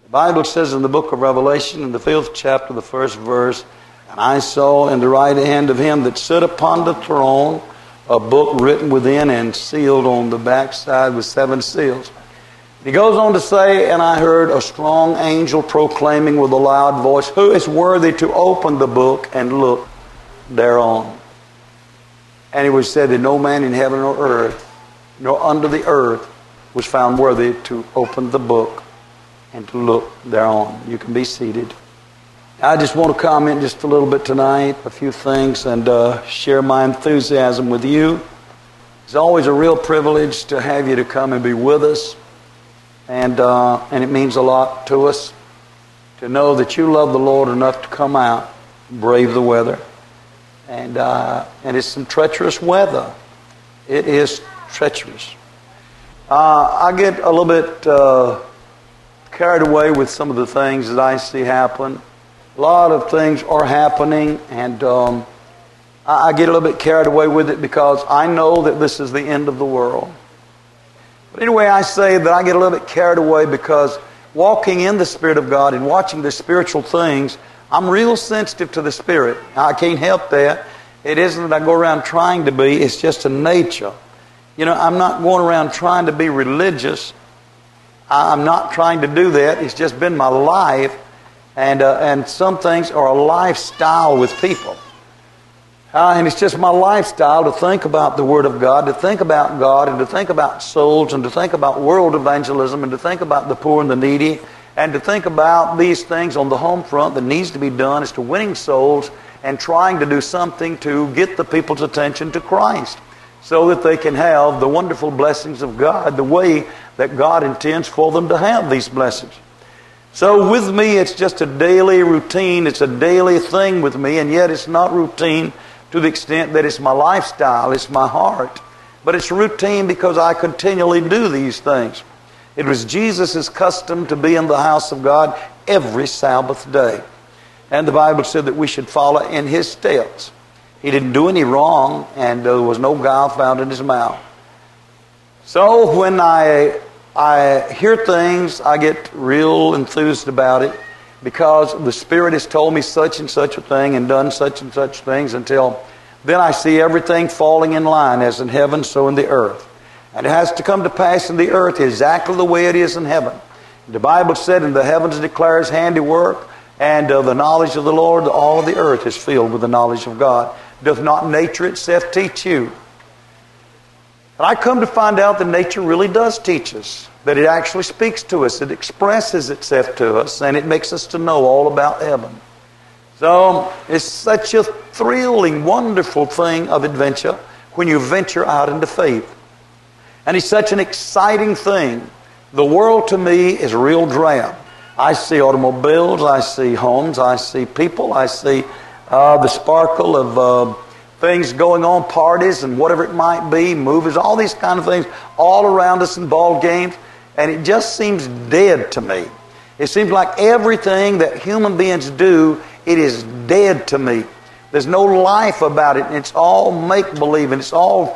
The Bible says in the book of Revelation, in the 5th chapter, the 1st verse, "And I saw in the right hand of him that sat upon the throne a book written within and sealed on the backside with 7 seals." He goes on to say, "And I heard a strong angel proclaiming with a loud voice, Who is worthy to open the book and look thereon?" And it was said that no man in heaven or earth, nor under the earth, was found worthy to open the book and to look thereon. You can be seated. I just want to comment just a little bit tonight, a few things, and share my enthusiasm with you. It's always a real privilege to have you to come and be with us, and it means a lot to us to know that you love the Lord enough to come out, brave the weather, and it's some treacherous weather. It is treacherous. I get a little bit carried away with some of the things that I see happen. A lot of things are happening, and I get a little bit carried away with it because I know that this is the end of the world. But anyway, I say that I get a little bit carried away because walking in the Spirit of God and watching the spiritual things, I'm real sensitive to the Spirit. I can't help that. It isn't that I go around trying to be, it's just a nature. You know, I'm not going around trying to be religious. I'm not trying to do that. It's just been my life. And some things are a lifestyle with people. And it's just my lifestyle to think about the Word of God, to think about God, and to think about souls, and to think about world evangelism, and to think about the poor and the needy, and to think about these things on the home front that needs to be done as to winning souls and trying to do something to get the people's attention to Christ so that they can have the wonderful blessings of God the way that God intends for them to have these blessings. So with me, it's just a daily routine. It's a daily thing with me, and yet it's not routine to the extent that it's my lifestyle, it's my heart. But it's routine because I continually do these things. It was Jesus' custom to be in the house of God every Sabbath day. And the Bible said that we should follow in His steps. He didn't do any wrong, and there was no guile found in His mouth. So when I hear things, I get real enthused about it because the Spirit has told me such and such a thing and done such and such things until then I see everything falling in line as in heaven, so in the earth. And it has to come to pass in the earth exactly the way it is in heaven. The Bible said, "In the heavens declare His handiwork, and the knowledge of the Lord, all the earth is filled with the knowledge of God. Doth not nature itself teach you?" And I come to find out that nature really does teach us, that it actually speaks to us, it expresses itself to us, and it makes us to know all about heaven. So it's such a thrilling, wonderful thing of adventure when you venture out into faith. And it's such an exciting thing. The world to me is real drab. I see automobiles, I see homes, I see people, I see the sparkle of things going on, parties and whatever it might be, movies, all these kind of things all around us in ball games. And it just seems dead to me. It seems like everything that human beings do, it is dead to me. There's no life about it. And it's all make-believe, and it's all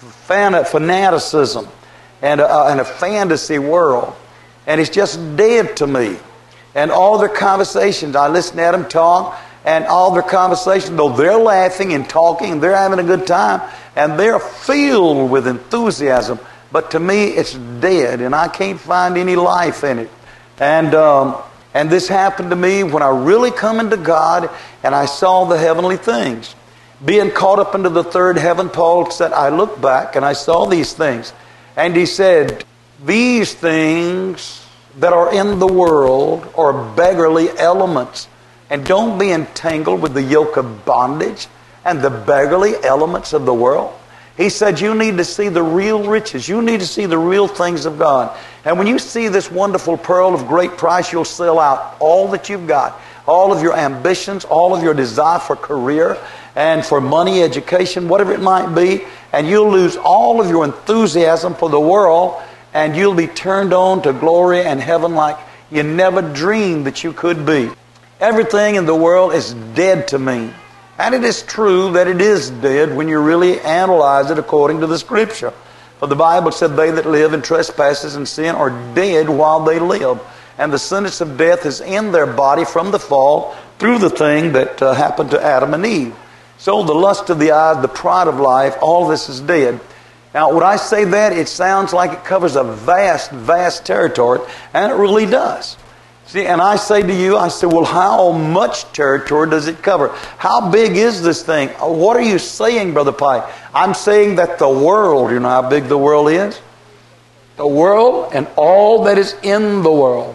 fanaticism and a fantasy world. And it's just dead to me. And all their conversations, I listen at them talk, and all their conversations, though they're laughing and talking, and they're having a good time, and they're filled with enthusiasm, but to me it's dead, and I can't find any life in it. And this happened to me when I really come into God, and I saw the heavenly things. Being caught up into the third heaven, Paul said, I looked back and I saw these things. And he said, these things that are in the world are beggarly elements. And don't be entangled with the yoke of bondage and the beggarly elements of the world. He said you need to see the real riches. You need to see the real things of God. And when you see this wonderful pearl of great price, you'll sell out all that you've got. All of your ambitions, all of your desire for career and for money, education, whatever it might be. And you'll lose all of your enthusiasm for the world. And you'll be turned on to glory and heaven like you never dreamed that you could be. Everything in the world is dead to me. And it is true that it is dead when you really analyze it according to the Scripture. For the Bible said they that live in trespasses and sin are dead while they live. and the sentence of death is in their body from the fall through the thing that happened to Adam and Eve. So the lust of the eyes, the pride of life, all this is dead. Now, when I say that, it sounds like it covers a vast, vast territory, and it really does. See, and I say to you, I say, well, how much territory does it cover? How big is this thing? What are you saying, Brother Pike? I'm saying that the world, you know how big the world is? The world and all that is in the world,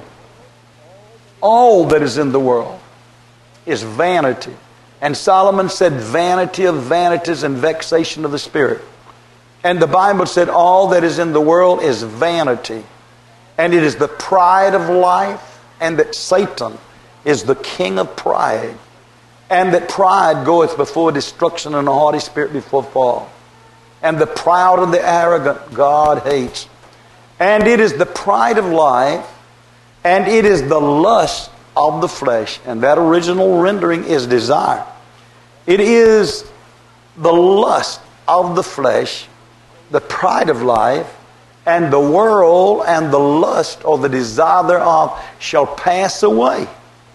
all that is in the world is vanity. And Solomon said, vanity of vanities and vexation of the spirit. And the Bible said, all that is in the world is vanity. And it is the pride of life, and that Satan is the king of pride. And that pride goeth before destruction, and a haughty spirit before fall. And the proud and the arrogant God hates. And it is the pride of life, and it is the lust of the flesh. And that original rendering is desire. It is the lust of the flesh, the pride of life, and the world and the lust or the desire thereof shall pass away.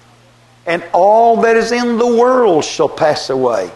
And all that is in the world shall pass away.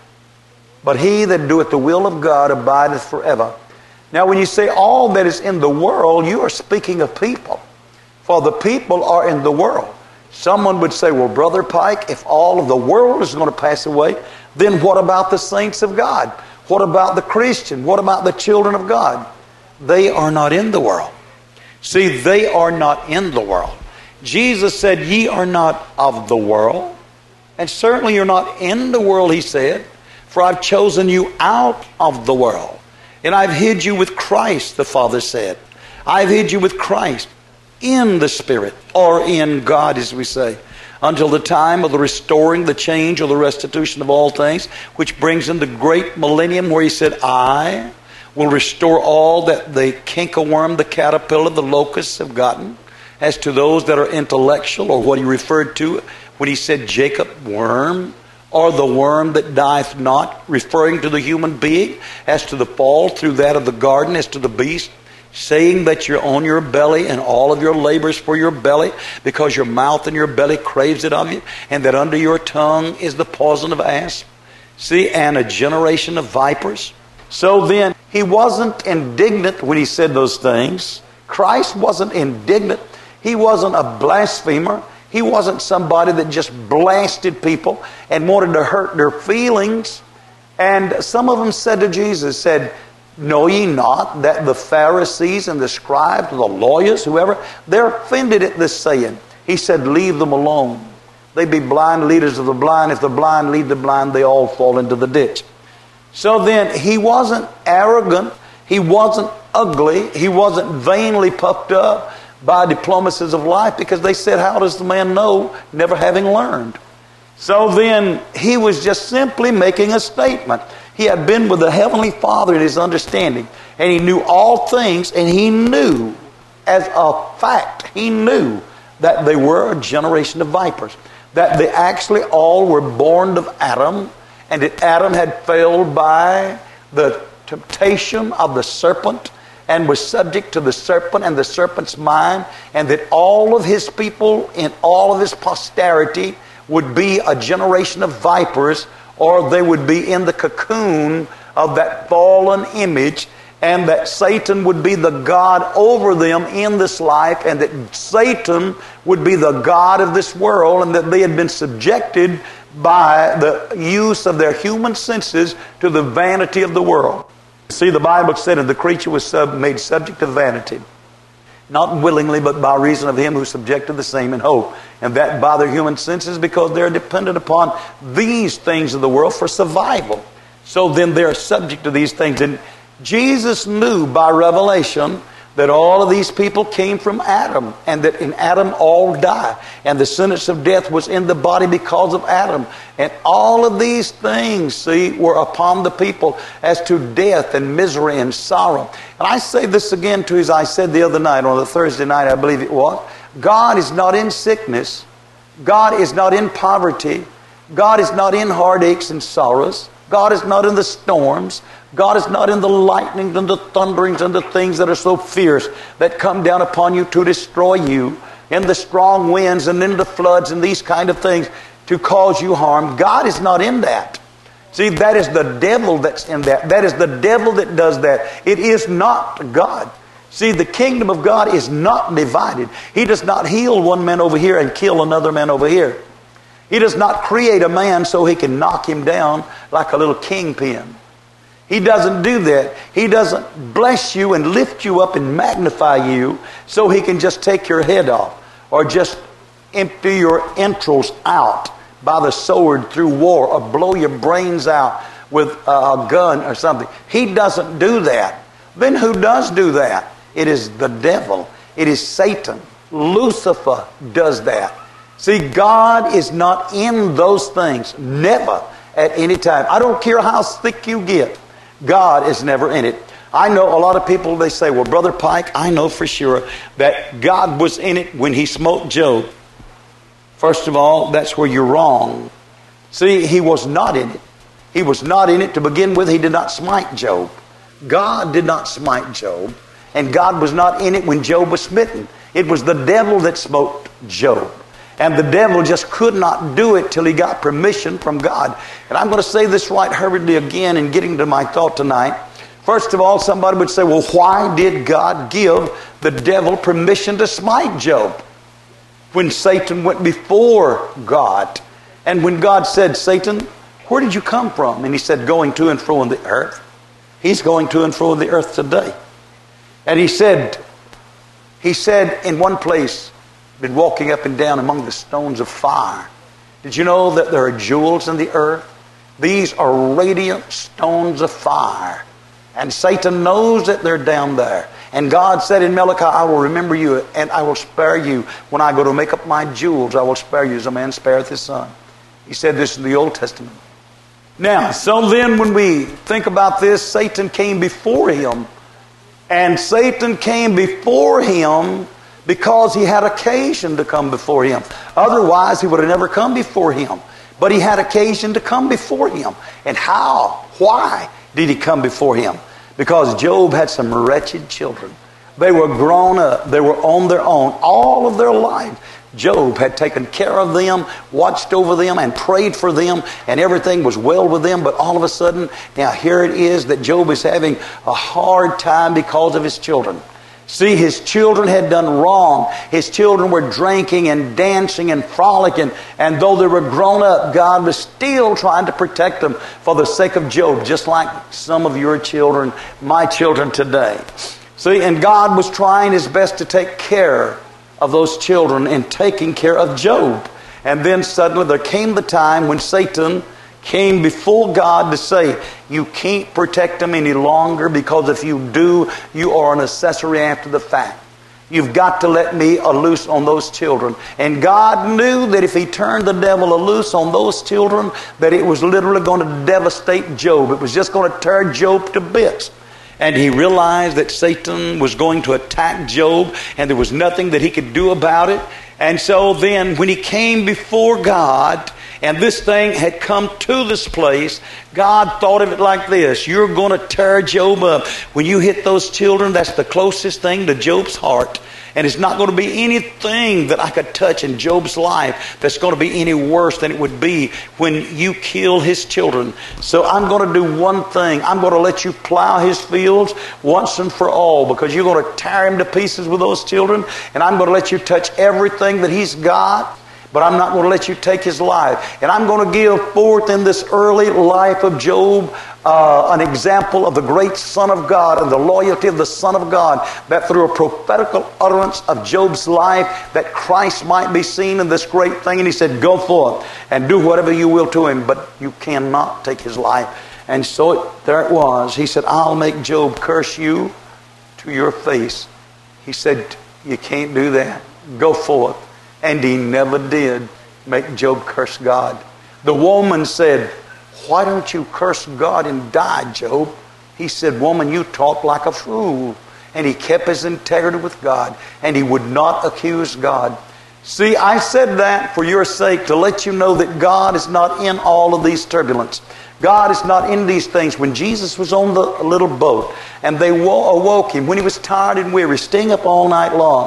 But he that doeth the will of God abideth forever. Now when you say all that is in the world, you are speaking of people. For the people are in the world. Someone would say, well, Brother Pike, if all of the world is going to pass away, then what about the saints of God? What about the Christian? What about the children of God? They are not in the world. See, they are not in the world. Jesus said, ye are not of the world. And certainly you're not in the world, he said. For I've chosen you out of the world. And I've hid you with Christ, the Father said. I've hid you with Christ in the Spirit, or in God, as we say, until the time of the restoring, the change, or the restitution of all things, which brings in the great millennium where he said, I will restore all that the cankerworm, the caterpillar, the locusts have gotten. As to those that are intellectual, or what he referred to when he said Jacob worm, or the worm that dieth not, referring to the human being, as to the fall through that of the garden, as to the beast, saying that you're on your belly and all of your labors for your belly, because your mouth and your belly craves it of you, and that under your tongue is the poison of asp. See, and a generation of vipers. So then, he wasn't indignant when he said those things. Christ wasn't indignant. He wasn't a blasphemer. He wasn't somebody that just blasted people and wanted to hurt their feelings. And some of them said to Jesus, said, know ye not that the Pharisees and the scribes, the lawyers, whoever, they're offended at this saying. He said, leave them alone. They be blind leaders of the blind. If the blind lead the blind, they all fall into the ditch. So then, he wasn't arrogant. He wasn't ugly. He wasn't vainly puffed up by diplomacies of life, because they said, how does the man know, never having learned? So then, he was just simply making a statement. He had been with the Heavenly Father in his understanding, and he knew all things, and he knew, as a fact, he knew that they were a generation of vipers, that they actually all were born of Adam, and that Adam had failed by the temptation of the serpent, and was subject to the serpent and the serpent's mind, and that all of his people and all of his posterity would be a generation of vipers, or they would be in the cocoon of that fallen image, and that Satan would be the God over them in this life, and that Satan would be the God of this world, and that they had been subjected by the use of their human senses to the vanity of the world. See, the Bible said that the creature was made subject to vanity, not willingly, but by reason of him who subjected the same in hope. And that by their human senses, because they're dependent upon these things of the world for survival. So then they're subject to these things. And Jesus knew by revelation that all of these people came from Adam, and that in Adam all die, and the sentence of death was in the body because of Adam, and all of these things, see, were upon the people as to death and misery and sorrow. And I say this again to you, as I said the other night, on the Thursday night I believe it was, God is not in sickness, God is not in poverty, God is not in heartaches and sorrows, God is not in the storms, God is not in the lightnings and the thunderings and the things that are so fierce that come down upon you to destroy you. in the strong winds and in the floods and these kind of things to cause you harm. God is not in that. See, that is the devil that's in that. That is the devil that does that. It is not God. See, the kingdom of God is not divided. He does not heal one man over here and kill another man over here. He does not create a man so he can knock him down like a little kingpin. He doesn't do that. He doesn't bless you and lift you up and magnify you so he can just take your head off or just empty your entrails out by the sword through war or blow your brains out with a gun or something. He doesn't do that. Then who does do that? It is the devil. It is Satan. Lucifer does that. See, God is not in those things. Never at any time. I don't care how thick you get. God is never in it. I know a lot of people, they say, well, Brother Pike, I know for sure that God was in it when he smote Job. First of all, that's where you're wrong. See, he was not in it. He was not in it to begin with. He did not smite Job. God did not smite Job. And God was not in it when Job was smitten. It was the devil that smote Job. And the devil just could not do it till he got permission from God. And I'm going to say this right hurriedly again in getting to my thought tonight. First of all, somebody would say, well, why did God give the devil permission to smite Job when Satan went before God? And when God said, Satan, where did you come from? And he said, going to and fro on the earth. He's going to and fro on the earth today. And he said in one place, been walking up and down among the stones of fire. Did you know that there are jewels in the earth? These are radiant stones of fire. And Satan knows that they're down there. And God said in Malachi, I will remember you and I will spare you. When I go to make up my jewels, I will spare you as a man spareth his son. He said this in the Old Testament. Now, so then when we think about this, Satan came before him. And Satan came before him because he had occasion to come before him. Otherwise, he would have never come before him. But he had occasion to come before him. And how? Why did he come before him? Because Job had some wretched children. They were grown up. They were on their own all of their life. Job had taken care of them, watched over them, and prayed for them, and everything was well with them. But all of a sudden, now here it is that Job is having a hard time because of his children. See, his children had done wrong. His children were drinking and dancing and frolicking. And though they were grown up, God was still trying to protect them for the sake of Job, just like some of your children, my children today. See, and God was trying his best to take care of those children and taking care of Job. And then suddenly there came the time when Satan came before God to say, you can't protect them any longer, because if you do, you are an accessory after the fact. You've got to let me loose on those children. And God knew that if he turned the devil loose on those children, that it was literally going to devastate Job. It was just going to tear Job to bits. And he realized that Satan was going to attack Job, and there was nothing that he could do about it. And so then when he came before God, and this thing had come to this place, God thought of it like this. You're going to tear Job up. When you hit those children, that's the closest thing to Job's heart. And it's not going to be anything that I could touch in Job's life that's going to be any worse than it would be when you kill his children. So I'm going to do one thing. I'm going to let you plow his fields once and for all, because you're going to tear him to pieces with those children. And I'm going to let you touch everything that he's got. But I'm not going to let you take his life. And I'm going to give forth in this early life of Job an example of the great Son of God and the loyalty of the Son of God, that through a prophetical utterance of Job's life, that Christ might be seen in this great thing. And he said, go forth and do whatever you will to him, but you cannot take his life. And so there it was. He said, I'll make Job curse you to your face. He said, you can't do that. Go forth. And he never did make Job curse God. The woman said, why don't you curse God and die, Job? He said, woman, you talk like a fool. And he kept his integrity with God, and he would not accuse God. See, I said that for your sake, to let you know that God is not in all of these turbulence. God is not in these things. When Jesus was on the little boat, and they awoke him when he was tired and weary, staying up all night long,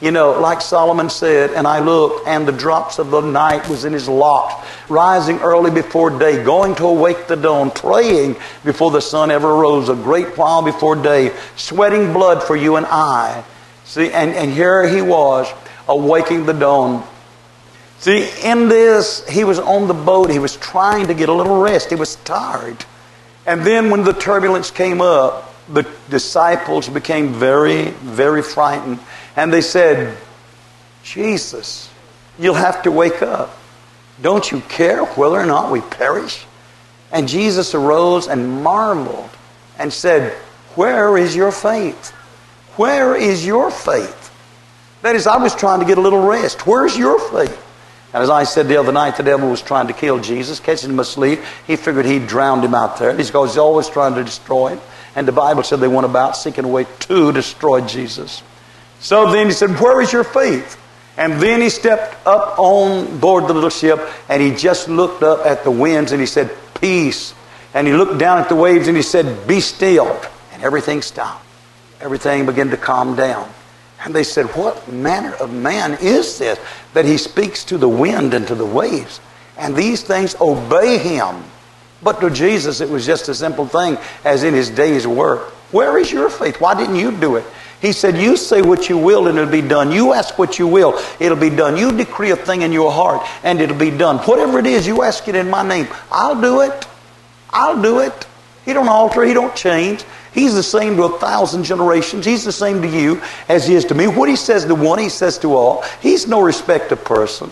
Like Solomon said, and I looked, and the drops of the night was in his locks, rising early before day, going to awake the dawn, praying before the sun ever arose, a great while before day, sweating blood for you and I. See, and here he was, awaking the dawn. See, in this, he was on the boat. He was trying to get a little rest. He was tired. And then when the turbulence came up, the disciples became very, very frightened. And they said, Jesus, you'll have to wake up. Don't you care whether or not we perish? And Jesus arose and marveled and said, where is your faith? Where is your faith? That is, I was trying to get a little rest. Where's your faith? And as I said the other night, the devil was trying to kill Jesus, catching him asleep. He figured he'd drowned him out there. He's always trying to destroy him. And the Bible said they went about seeking a way to destroy Jesus. So then he said, where is your faith? And then he stepped up on board the little ship, and he just looked up at the winds, and he said, peace. And he looked down at the waves, and he said, be still. And everything stopped. Everything began to calm down. And they said, what manner of man is this, that he speaks to the wind and to the waves, and these things obey him? But to Jesus, it was just a simple thing as in his day's work. Where is your faith? Why didn't you do it? He said, you say what you will and it'll be done. You ask what you will, it'll be done. You decree a thing in your heart and it'll be done. Whatever it is, you ask it in my name. I'll do it. I'll do it. He don't alter. He don't change. He's the same to 1,000 generations. He's the same to you as he is to me. What he says to one, he says to all. He's no respecter of person.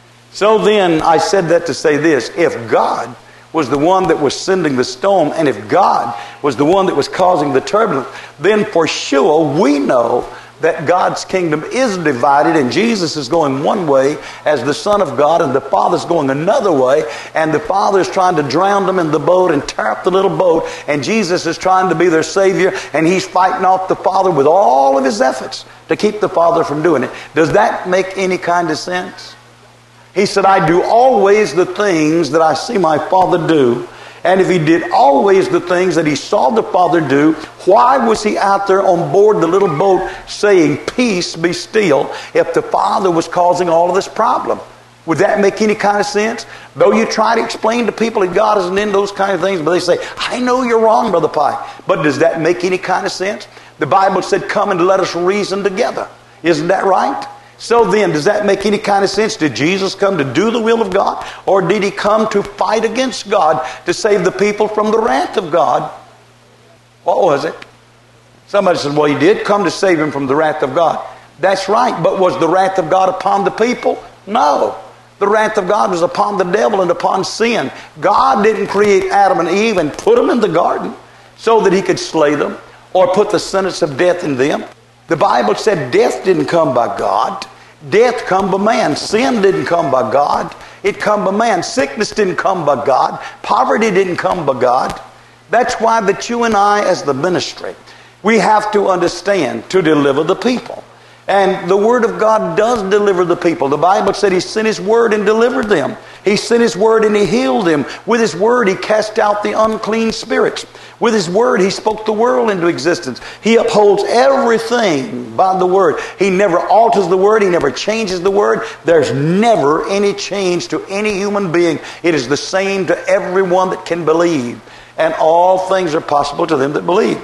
So then I said that to say this. If God was the one that was sending the storm, and if God was the one that was causing the turbulence, then for sure we know that God's kingdom is divided, and Jesus is going one way as the Son of God, and the Father's going another way, and the Father is trying to drown them in the boat and tear up the little boat, and Jesus is trying to be their Savior, and He's fighting off the Father with all of His efforts to keep the Father from doing it. Does that make any kind of sense? He said, I do always the things that I see my Father do. And if he did always the things that he saw the Father do, why was he out there on board the little boat saying, peace, be still, if the Father was causing all of this problem? Would that make any kind of sense? Though you try to explain to people that God isn't in those kind of things, but they say, I know you're wrong, Brother Pike. But does that make any kind of sense? The Bible said, come and let us reason together. Isn't that right? So then, does that make any kind of sense? Did Jesus come to do the will of God? Or did he come to fight against God to save the people from the wrath of God? What was it? Somebody said, well, he did come to save him from the wrath of God. That's right, but was the wrath of God upon the people? No. The wrath of God was upon the devil and upon sin. God didn't create Adam and Eve and put them in the garden so that he could slay them or put the sentence of death in them. The Bible said death didn't come by God. Death come by man. Sin didn't come by God. It come by man. Sickness didn't come by God. Poverty didn't come by God. That's why that you and I as the ministry, we have to understand to deliver the people. And the Word of God does deliver the people. The Bible said He sent His Word and delivered them. He sent His Word and He healed them. With His Word He cast out the unclean spirits. With His Word He spoke the world into existence. He upholds everything by the Word. He never alters the Word. He never changes the Word. There's never any change to any human being. It is the same to everyone that can believe. And all things are possible to them that believe.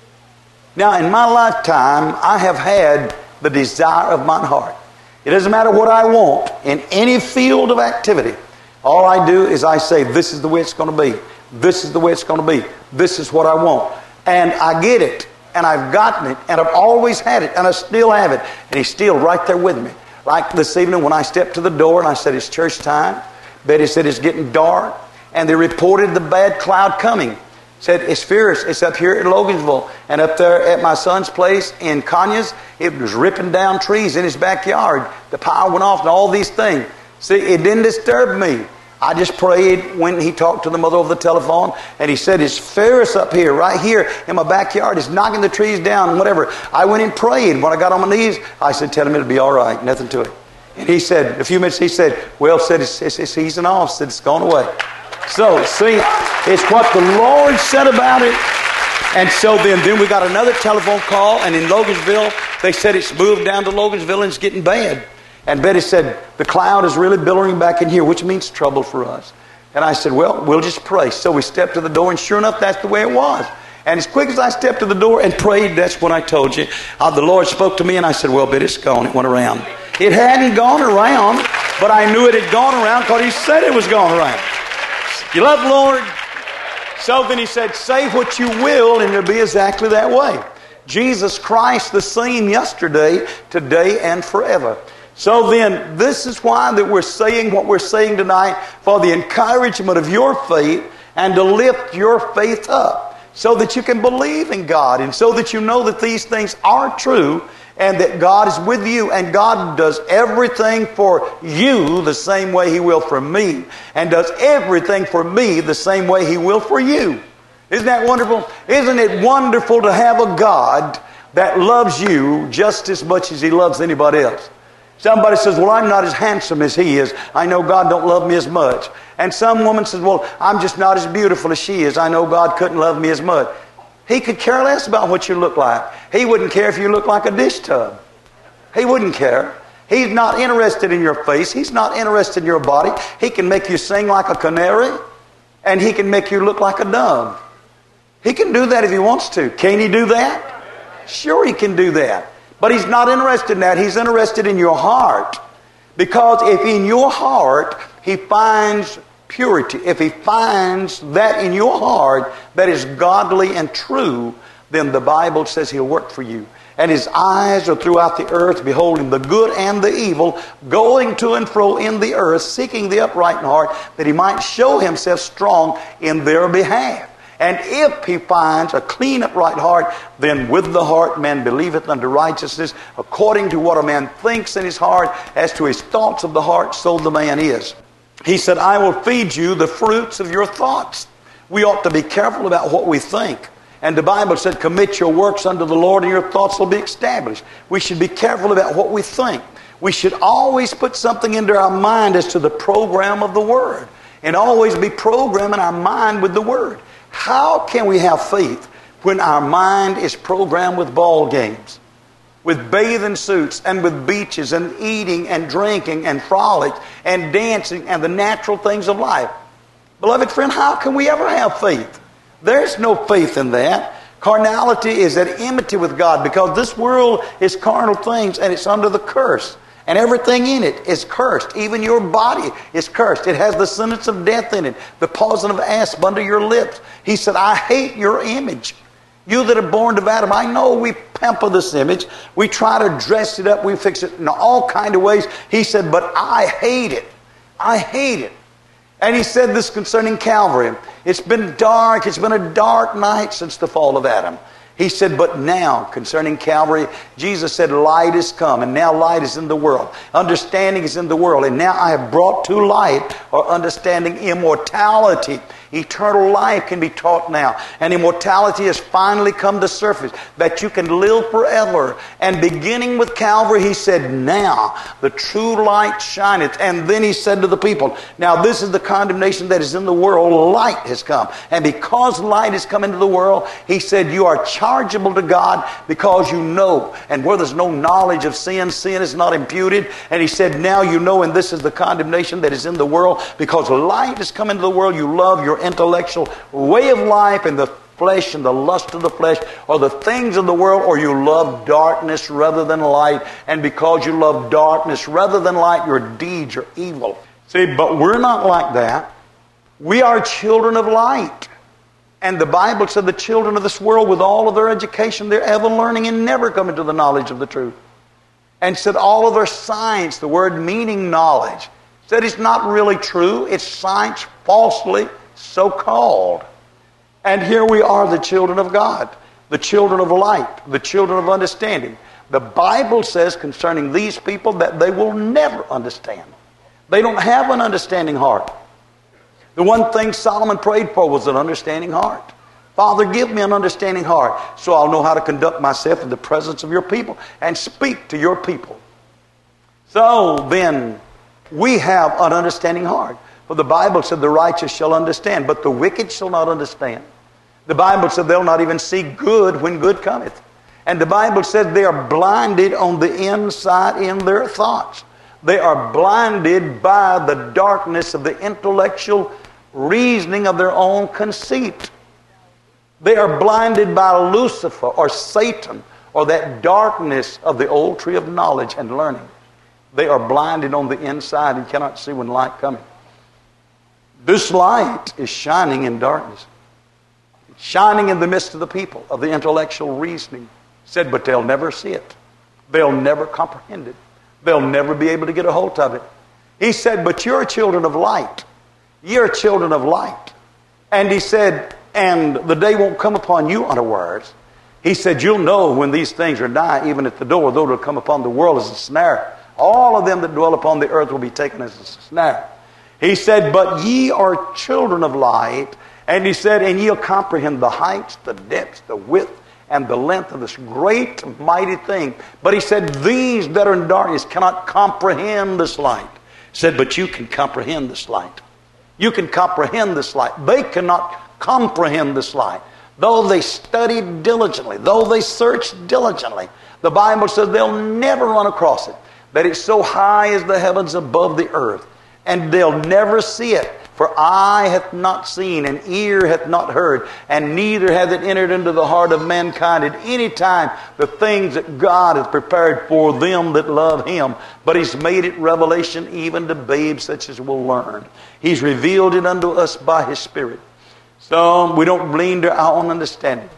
Now, in my lifetime, I have had the desire of my heart. It doesn't matter what I want in any field of activity. All I do is I say, this is the way it's going to be. This is the way it's going to be. This is what I want. And I get it. And I've gotten it. And I've always had it. And I still have it. And He's still right there with me. Like this evening when I stepped to the door and I said, it's church time. Betty said, it's getting dark. And they reported the bad cloud coming. Said, it's fierce. It's up here in Logansville. And up there at my son's place in Conyers, it was ripping down trees in his backyard. The power went off and all these things. See, it didn't disturb me. I just prayed when he talked to the mother over the telephone. And he said, it's fierce up here, right here in my backyard. It's knocking the trees down, whatever. I went and prayed. When I got on my knees, I said, tell him it'll be all right. Nothing to it. And he said, a few minutes, he said, well, said it's easing off. Said, it's gone away. So, see, it's what the Lord said about it. And so then we got another telephone call, and in Logansville, They said it's moved down to Logansville and it's getting bad. And Betty said, the cloud is really billowing back in here, which means trouble for us. And I said, well, we'll just pray. So we stepped to the door, and sure enough, that's the way it was. And as quick as I stepped to the door and prayed, that's when I told you. The Lord spoke to me, and I said, well, Betty, it's gone. It went around. It hadn't gone around, but I knew it had gone around because He said it was going around. You love the Lord? So then He said, say what you will, and it'll be exactly that way. Jesus Christ, the same yesterday, today, and forever. So then, this is why that we're saying what we're saying tonight, for the encouragement of your faith and to lift your faith up so that you can believe in God and so that you know that these things are true and that God is with you and God does everything for you the same way He will for me and does everything for me the same way He will for you. Isn't that wonderful? Isn't it wonderful to have a God that loves you just as much as He loves anybody else? Somebody says, well, I'm not as handsome as he is. I know God don't love me as much. And some woman says, well, I'm just not as beautiful as she is. I know God couldn't love me as much. He could care less about what you look like. He wouldn't care if you look like a dish tub. He wouldn't care. He's not interested in your face. He's not interested in your body. He can make you sing like a canary, and He can make you look like a dove. He can do that if He wants to. Can He do that? Sure, He can do that. But He's not interested in that. He's interested in your heart. Because if in your heart He finds purity, if He finds that in your heart that is godly and true, then the Bible says He'll work for you. And His eyes are throughout the earth, beholding the good and the evil, going to and fro in the earth, seeking the upright in heart, that He might show Himself strong in their behalf. And if He finds a clean, upright heart, then with the heart man believeth unto righteousness, according to what a man thinks in his heart, as to his thoughts of the heart, so the man is. He said, I will feed you the fruits of your thoughts. We ought to be careful about what we think. And the Bible said, commit your works unto the Lord, and your thoughts will be established. We should be careful about what we think. We should always put something into our mind as to the program of the Word, and always be programming our mind with the Word. How can we have faith when our mind is programmed with ball games, with bathing suits, and with beaches, and eating and drinking and frolic and dancing and the natural things of life? Beloved friend, how can we ever have faith? There's no faith in that. Carnality is at enmity with God, because this world is carnal things and it's under the curse. And everything in it is cursed. Even your body is cursed. It has the sentence of death in it, the poison of asp under your lips. He said, I hate your image. You that are born of Adam. I know we pamper this image. We try to dress it up. We fix it in all kind of ways. He said, but I hate it. I hate it. And He said this concerning Calvary. It's been dark. It's been a dark night since the fall of Adam. He said, but now, concerning Calvary, Jesus said, light is come, and now light is in the world. Understanding is in the world, and now I have brought to light, or understanding, immortality. Eternal life can be taught now. And immortality has finally come to surface, that you can live forever. And beginning with Calvary, He said, now the true light shineth. And then He said to the people, now this is the condemnation that is in the world. Light has come. And because light has come into the world, He said, you are chargeable to God because you know. And where there's no knowledge of sin, sin is not imputed. And He said, now you know, and this is the condemnation that is in the world, because light has come into the world. You love your intellectual way of life and the flesh and the lust of the flesh, or the things of the world, or you love darkness rather than light. And because you love darkness rather than light, your deeds are evil. See, but we're not like that. We are children of light. And the Bible said the children of this world, with all of their education, they're ever learning and never come into the knowledge of the truth. And said all of their science, the word meaning knowledge, said it's not really true. It's science falsely so-called. And here we are, the children of God, the children of light, the children of understanding. The Bible says concerning these people that they will never understand. They don't have an understanding heart. The one thing Solomon prayed for was an understanding heart. Father, give me an understanding heart so I'll know how to conduct myself in the presence of your people and speak to your people. So then, we have an understanding heart. For the Bible said the righteous shall understand, but the wicked shall not understand. The Bible said they'll not even see good when good cometh. And the Bible says they are blinded on the inside in their thoughts. They are blinded by the darkness of the intellectual reasoning of their own conceit. They are blinded by Lucifer or Satan or that darkness of the old tree of knowledge and learning. They are blinded on the inside and cannot see when light coming. This light is shining in darkness. It's shining in the midst of the people of the intellectual reasoning. Said, but they'll never see it. They'll never comprehend it. They'll never be able to get a hold of it. He said, but you're children of light. You're children of light. And he said, and the day won't come upon you unawares. He said, you'll know when these things are nigh, even at the door, though it'll come upon the world as a snare. All of them that dwell upon the earth will be taken as a snare. He said, but ye are children of light. And he said, and ye'll comprehend the heights, the depths, the width, and the length of this great mighty thing. But he said, these that are in darkness cannot comprehend this light. He said, but you can comprehend this light. You can comprehend this light. They cannot comprehend this light. Though they study diligently, though they search diligently, the Bible says they'll never run across it. That it's so high as the heavens above the earth. And they'll never see it. For eye hath not seen, and ear hath not heard, and neither hath it entered into the heart of mankind at any time the things that God hath prepared for them that love Him. But He's made it revelation even to babes such as will learn. He's revealed it unto us by His Spirit. So we don't lean to our own understanding.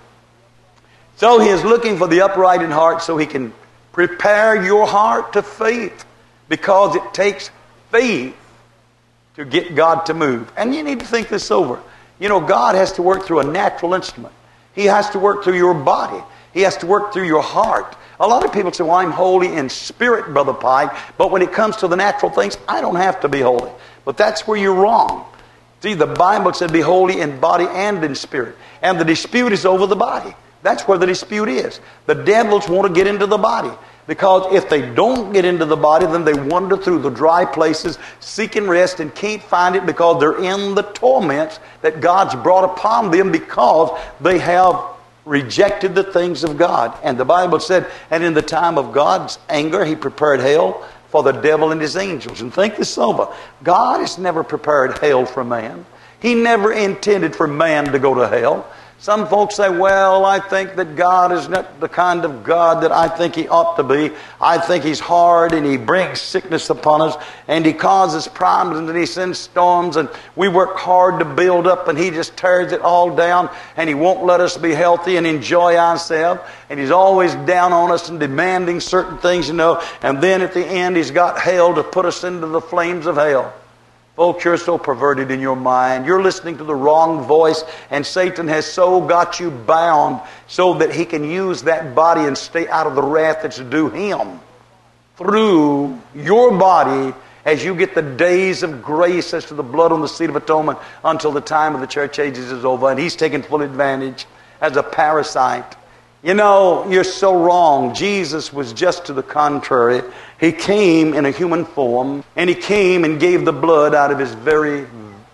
So He is looking for the upright in heart so He can prepare your heart to faith. Because it takes faith to get God to move. And you need to think this over. You know, God has to work through a natural instrument. He has to work through your body. He has to work through your heart. A lot of people say, well, I'm holy in spirit, Brother Pike, but when it comes to the natural things, I don't have to be holy. But that's where you're wrong. See, the Bible said be holy in body and in spirit. And the dispute is over the body. That's where the dispute is. The devils want to get into the body. Because if they don't get into the body, then they wander through the dry places, seeking rest, and can't find it because they're in the torments that God's brought upon them because they have rejected the things of God. And the Bible said, and in the time of God's anger, He prepared hell for the devil and his angels. And think this over. God has never prepared hell for man. He never intended for man to go to hell. Some folks say, well, I think that God is not the kind of God that I think He ought to be. I think He's hard and He brings sickness upon us and He causes problems and He sends storms and we work hard to build up and He just tears it all down and He won't let us be healthy and enjoy ourselves. And He's always down on us and demanding certain things, you know. And then at the end He's got hell to put us into the flames of hell. Folks, you're so perverted in your mind. You're listening to the wrong voice, and Satan has so got you bound so that he can use that body and stay out of the wrath that's due him through your body as you get the days of grace as to the blood on the seat of atonement until the time of the church ages is over. And he's taking full advantage as a parasite. You know, you're so wrong. Jesus was just to the contrary. He came in a human form, and He came and gave the blood out of His very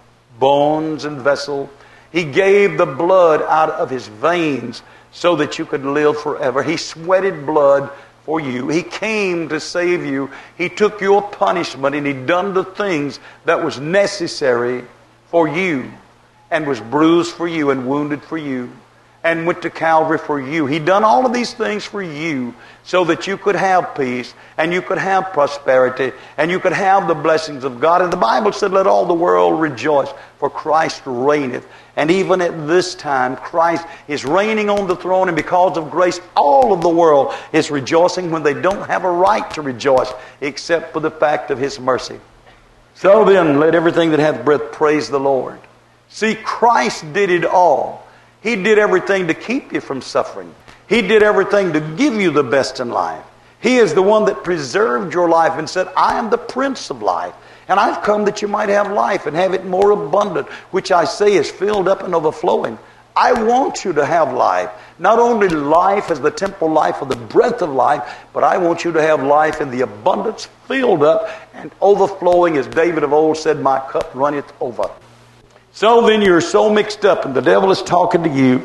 bones and vessel. He gave the blood out of His veins so that you could live forever. He sweated blood for you. He came to save you. He took your punishment, and He done the things that was necessary for you, and was bruised for you and wounded for you, and went to Calvary for you. He done all of these things for you so that you could have peace and you could have prosperity and you could have the blessings of God. And the Bible said, let all the world rejoice, for Christ reigneth. And even at this time, Christ is reigning on the throne, and because of grace, all of the world is rejoicing when they don't have a right to rejoice except for the fact of His mercy. So then, let everything that hath breath praise the Lord. See, Christ did it all. He did everything to keep you from suffering. He did everything to give you the best in life. He is the one that preserved your life and said, I am the Prince of life. And I've come that you might have life and have it more abundant, which I say is filled up and overflowing. I want you to have life. Not only life as the temporal life of the breath of life, but I want you to have life in the abundance, filled up and overflowing, as David of old said, my cup runneth over. So then you're so mixed up, and the devil is talking to you,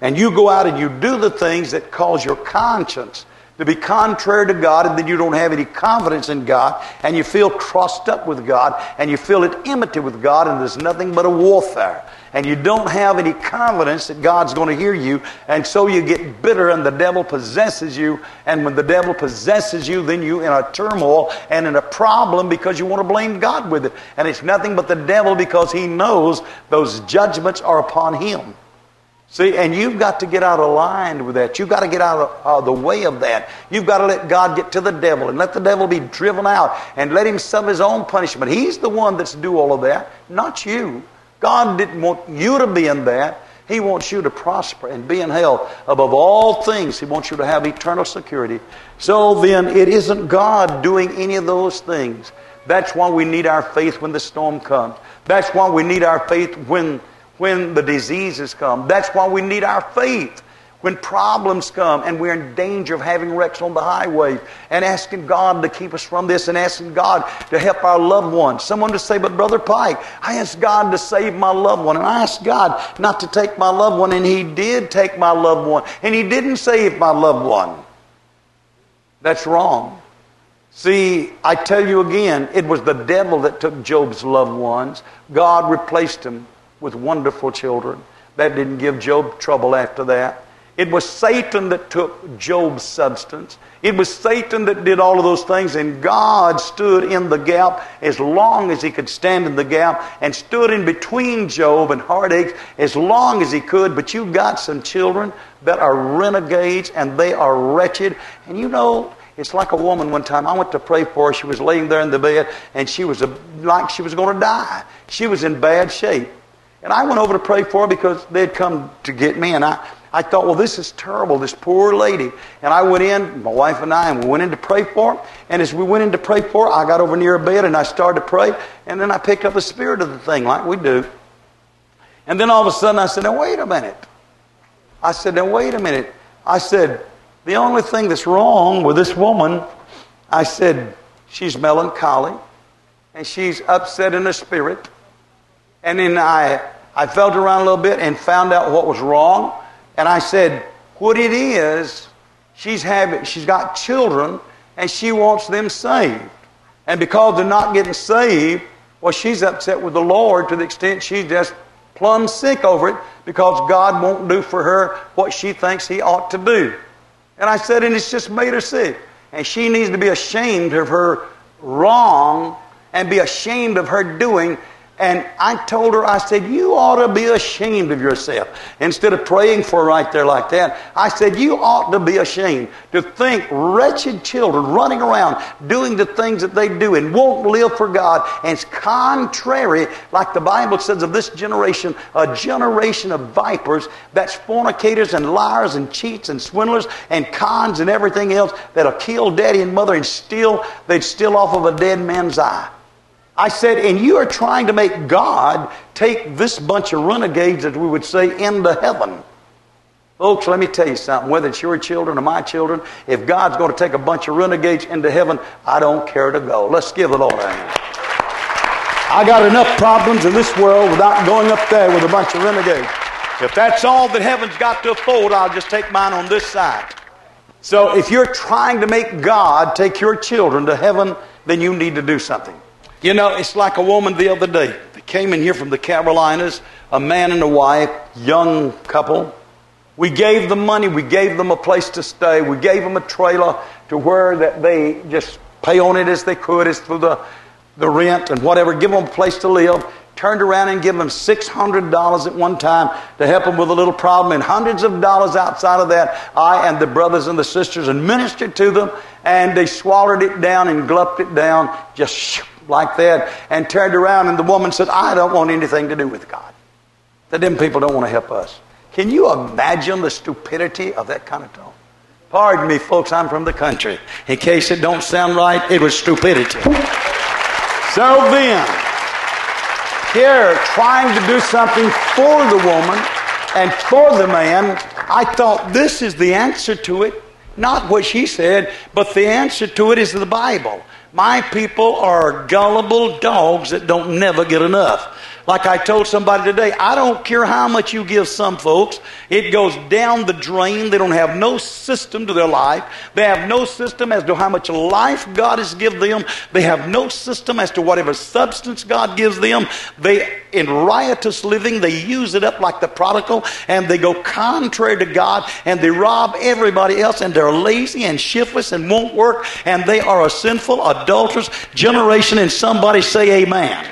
and you go out and you do the things that cause your conscience to be contrary to God, and then you don't have any confidence in God, and you feel crossed up with God, and you feel at enmity with God, and there's nothing but a warfare. And you don't have any confidence that God's going to hear you, and so you get bitter, and the devil possesses you, and when the devil possesses you, then you're in a turmoil and in a problem because you want to blame God with it. And it's nothing but the devil, because he knows those judgments are upon him. See, and you've got to get out of line with that. You've got to get out of the way of that. You've got to let God get to the devil and let the devil be driven out and let him suffer his own punishment. He's the one that's do all of that, not you. God didn't want you to be in that. He wants you to prosper and be in health. Above all things, He wants you to have eternal security. So then, it isn't God doing any of those things. That's why we need our faith when the storm comes. That's why we need our faith when the diseases come. That's why we need our faith when problems come and we're in danger of having wrecks on the highway, and asking God to keep us from this, and asking God to help our loved ones. Someone to say, but Brother Pike, I asked God to save my loved one, and I asked God not to take my loved one, and He did take my loved one, and He didn't save my loved one. That's wrong. See, I tell you again, it was the devil that took Job's loved ones. God replaced them with wonderful children. That didn't give Job trouble after that. It was Satan that took Job's substance. It was Satan that did all of those things, and God stood in the gap as long as He could stand in the gap, and stood in between Job and heartaches as long as He could. But you've got some children that are renegades, and they are wretched. And you know, it's like a woman one time. I went to pray for her. She was laying there in the bed, and she was like she was going to die. She was in bad shape. And I went over to pray for her because they'd come to get me, and I thought, well, this is terrible, this poor lady. And I went in, my wife and I, and we went in to pray for her. And as we went in to pray for her, I got over near her bed and I started to pray. And then I picked up the spirit of the thing like we do. And then all of a sudden I said, now wait a minute. I said, the only thing that's wrong with this woman, I said, she's melancholy and she's upset in her spirit. And then I felt around a little bit and found out what was wrong. And I said, what it is, she's got children and she wants them saved. And because they're not getting saved, well, she's upset with the Lord to the extent she's just plumb sick over it because God won't do for her what she thinks He ought to do. And I said, and it's just made her sick. And she needs to be ashamed of her wrong and be ashamed of her doing. And I told her, I said, you ought to be ashamed of yourself. Instead of praying for her right there like that, I said, you ought to be ashamed to think wretched children running around doing the things that they do and won't live for God. And it's contrary, like the Bible says of this generation, a generation of vipers, that's fornicators and liars and cheats and swindlers and cons and everything else that'll kill daddy and mother, and they'd steal off of a dead man's eye. I said, and you are trying to make God take this bunch of renegades, as we would say, into heaven. Folks, let me tell you something. Whether it's your children or my children, if God's going to take a bunch of renegades into heaven, I don't care to go. Let's give the Lord a hand. I got enough problems in this world without going up there with a bunch of renegades. If that's all that heaven's got to afford, I'll just take mine on this side. So if you're trying to make God take your children to heaven, then you need to do something. You know, it's like a woman the other day. They came in here from the Carolinas, a man and a wife, young couple. We gave them money. We gave them a place to stay. We gave them a trailer to where that they just pay on it as they could, as through the rent and whatever. Give them a place to live. Turned around and give them $600 at one time to help them with a little problem, and hundreds of dollars outside of that. I and the brothers and the sisters and ministered to them, and they swallowed it down and gulped it down just like that, and turned around, and the woman said, I don't want anything to do with God. That them people don't want to help us. Can you imagine the stupidity of that kind of talk? Pardon me, folks, I'm from the country. In case it don't sound right, it was stupidity. So then, here, trying to do something for the woman and for the man, I thought this is the answer to it. Not what she said, but the answer to it is the Bible. My people are gullible dogs that don't never get enough. Like I told somebody today, I don't care how much you give some folks. It goes down the drain. They don't have no system to their life. They have no system as to how much life God has given them. They have no system as to whatever substance God gives them. In riotous living, they use it up like the prodigal, and they go contrary to God, and they rob everybody else, and they're lazy and shiftless and won't work, and they are a sinful, adulterous generation. And somebody say amen.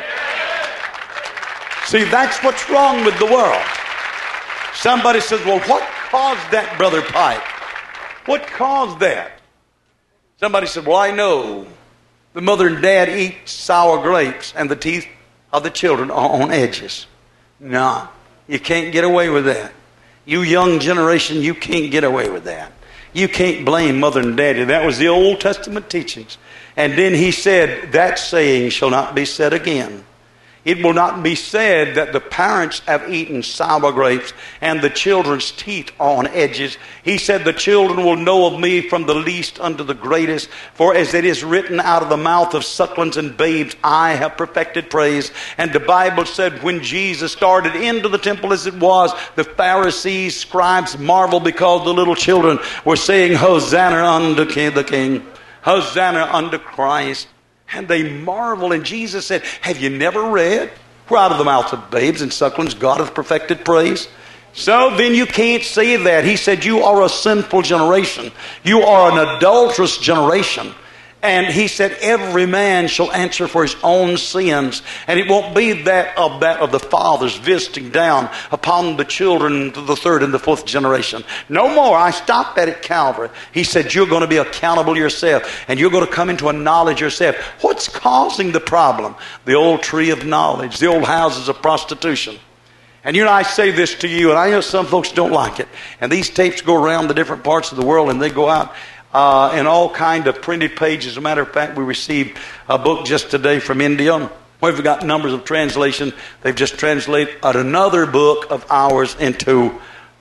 See, that's what's wrong with the world. Somebody says, well, what caused that, Brother Pike? What caused that? Somebody said, well, I know. The mother and dad eat sour grapes, and the teeth of the children are on edges. No, you can't get away with that. You young generation, you can't get away with that. You can't blame mother and daddy. That was the Old Testament teachings. And then he said, that saying shall not be said again. It will not be said that the parents have eaten sour grapes and the children's teeth are on edges. He said the children will know of me from the least unto the greatest. For as it is written, out of the mouth of sucklings and babes I have perfected praise. And the Bible said when Jesus started into the temple as it was, the Pharisees, scribes marveled because the little children were saying, Hosanna unto the King. Hosanna unto Christ. And they marvel. And Jesus said, have you never read? For out of the mouth of babes and sucklings God hath perfected praise. So then you can't say that. He said, you are a sinful generation. You are an adulterous generation. And he said, every man shall answer for his own sins. And it won't be that of the fathers visiting down upon the children to the third and the fourth generation. No more. I stopped that at Calvary. He said, you're going to be accountable yourself. And you're going to come into a knowledge yourself. What's causing the problem? The old tree of knowledge. The old houses of prostitution. And I say this to you, and I know some folks don't like it. And these tapes go around the different parts of the world, and they go out in all kind of printed pages. As a matter of fact, we received a book just today from India. We've got numbers of translation. They've just translated another book of ours into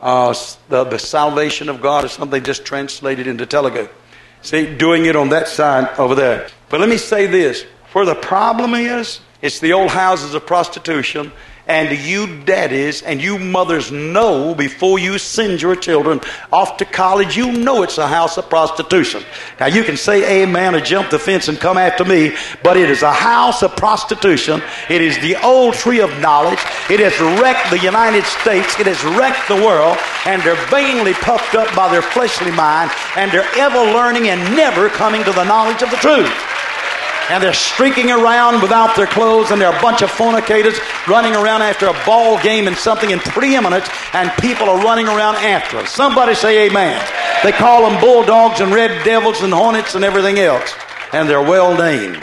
the salvation of God or something. They just translated into Telugu. See, doing it on that side over there. But let me say this. Where the problem is, it's the old houses of prostitution. And you daddies and you mothers know before you send your children off to college, you know it's a house of prostitution. Now you can say amen or jump the fence and come after me, but it is a house of prostitution. It is the old tree of knowledge. It has wrecked the United States. It has wrecked the world. And they're vainly puffed up by their fleshly mind. And they're ever learning and never coming to the knowledge of the truth. And they're streaking around without their clothes, and they're a bunch of fornicators running around after a ball game and something in preeminence, and people are running around after them. Somebody say amen. They call them bulldogs and red devils and hornets and everything else, and they're well named.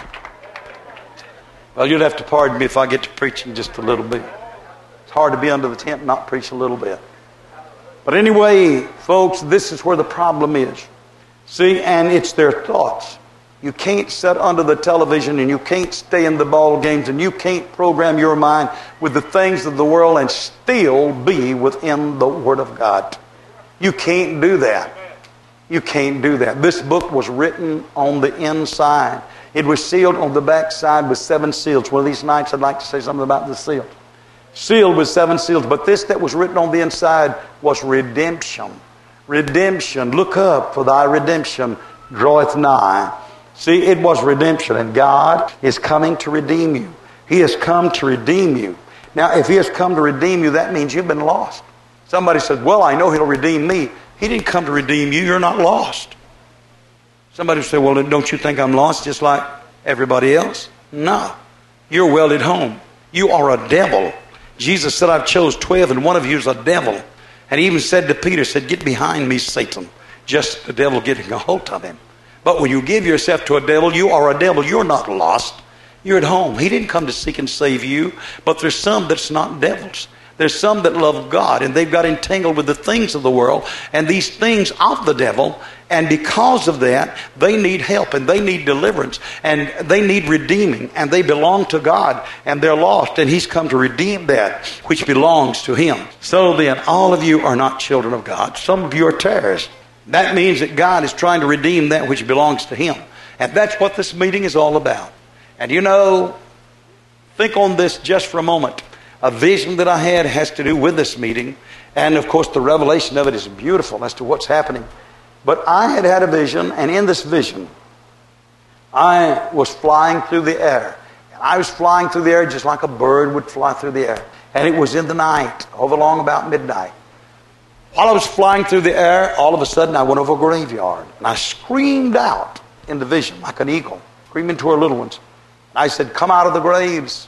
Well, you'd have to pardon me if I get to preaching just a little bit. It's hard to be under the tent and not preach a little bit. But anyway, folks, this is where the problem is. See, and it's their thoughts. You can't sit under the television and you can't stay in the ball games and you can't program your mind with the things of the world and still be within the Word of God. You can't do that. You can't do that. This book was written on the inside. It was sealed on the backside with 7 seals. One of these nights I'd like to say something about the seal. Sealed with 7 seals. But this that was written on the inside was redemption. Redemption. Look up, for thy redemption draweth nigh. See, it was redemption, and God is coming to redeem you. He has come to redeem you. Now, if He has come to redeem you, that means you've been lost. Somebody said, well, I know He'll redeem me. He didn't come to redeem you. You're not lost. Somebody said, well, don't you think I'm lost just like everybody else? No. You're well at home. You are a devil. Jesus said, I've chose 12, and one of you is a devil. And He even said to Peter, said, get behind me, Satan. Just the devil getting a hold of him. But when you give yourself to a devil, you are a devil. You're not lost. You're at home. He didn't come to seek and save you. But there's some that's not devils. There's some that love God, and they've got entangled with the things of the world and these things of the devil. And because of that, they need help and they need deliverance and they need redeeming, and they belong to God and they're lost, and He's come to redeem that which belongs to Him. So then, all of you are not children of God. Some of you are terrorists. That means that God is trying to redeem that which belongs to Him. And that's what this meeting is all about. And think on this just for a moment. A vision that I had has to do with this meeting. And of course the revelation of it is beautiful as to what's happening. But I had a vision, and in this vision, I was flying through the air. And I was flying through the air just like a bird would fly through the air. And it was in the night, over along about midnight. While I was flying through the air, all of a sudden I went over a graveyard. And I screamed out in the vision like an eagle, screaming to her little ones. And I said, come out of the graves.